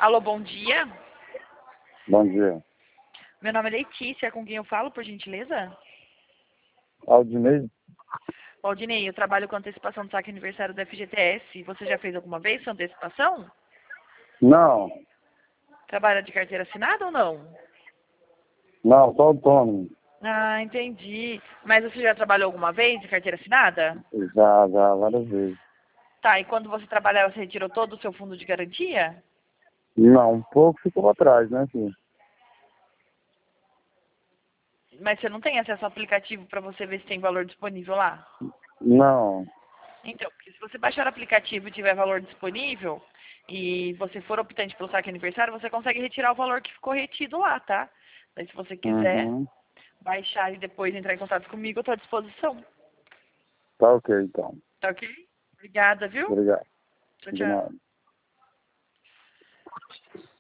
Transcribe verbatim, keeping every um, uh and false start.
Alô, bom dia. Bom dia. Meu nome é Letícia, com quem eu falo, por gentileza? Aldinei? Valdinei, eu trabalho com antecipação do saque aniversário da F G T S. Você já fez alguma vez sua antecipação? Não, Trabalha de carteira assinada ou não? não, sou autônomo. Ah, entendi. Mas você já trabalhou alguma vez de carteira assinada? Já, já, várias vezes. Tá, e quando você trabalhava, você retirou todo o seu fundo de garantia? Não, um pouco ficou atrás, né, filho? Mas você não tem acesso ao aplicativo para você ver se tem valor disponível lá? Não. Então, porque se você baixar o aplicativo e tiver valor disponível, e você for optante pelo saque aniversário, você consegue retirar o valor que ficou retido lá, tá? Mas se você quiser Uhum. baixar e depois entrar em contato comigo, eu estou à disposição. Tá ok, então. Tá ok? Obrigada, viu? Obrigado. Tchau, De tchau. nada.